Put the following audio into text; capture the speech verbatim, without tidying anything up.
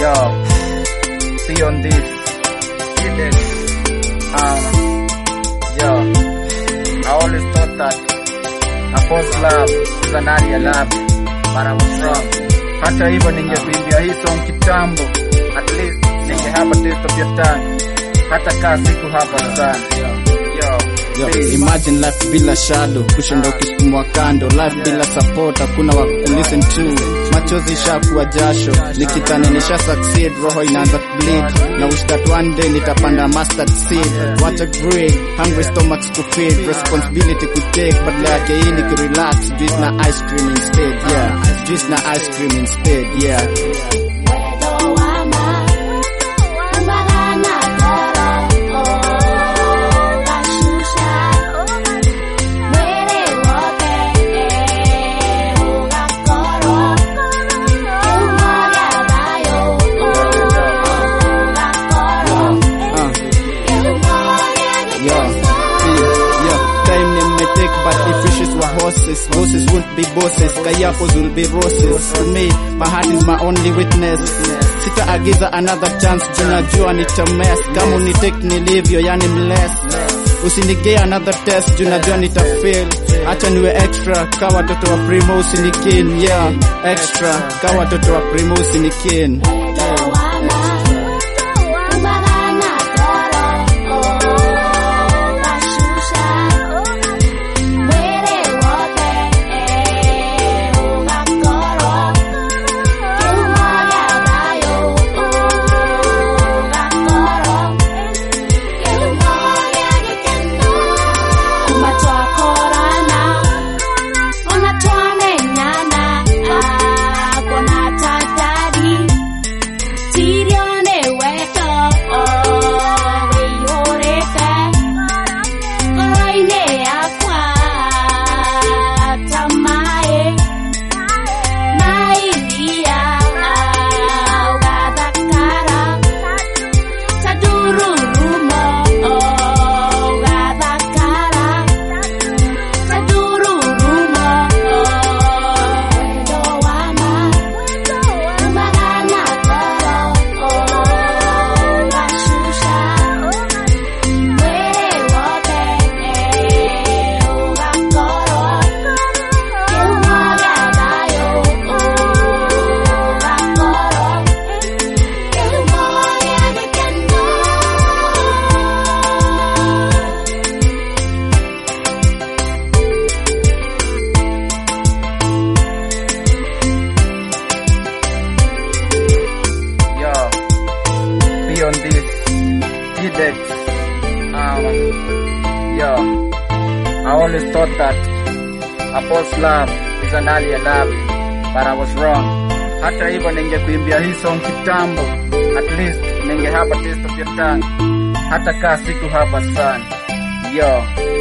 Yo, be on this. Get it. Um, yo, I always thought that a false love is an area love, but I was wrong. Hata hivyo ningekuimbia hii song kitambo, at least ningehapa taste of your tongue. Hata kaa siku hapa sana. Yo, Yo, imagine life bila shadow, kushinda ukisukumwa kando. Life bila support, hakuna wa kulisten to. Machozi shakuwa jasho, nikitane nisha succeed, roho inaanza bleed. Na wish that one day nitapanda mustard seed. What a greed, hungry stomachs to feed. Responsibility to take, but like hii ni kurelax. Juice na ice cream instead, yeah. Juice na ice cream instead, yeah. But if wishes were horses, bosses won't be bosses, kayapos will be roses. To me, my heart is my only witness. Sitaagiza another chance, junajua nitamess. Kama unitake nilivyo, yani mless. Usinigea another test, junajua nitafail. Acha niwe extra, kawa watoto wa primo usinikin. Yeah, extra, kawa watoto wa primo usinikin. on this. G-Dex. Um, yo, I always thought that a false love is an alien love, but I was wrong. Hata hivyo ningekuimbia hii song kitambo, at least ningehapa taste of your tongue. Hata kaa siku hapa sana. Yo.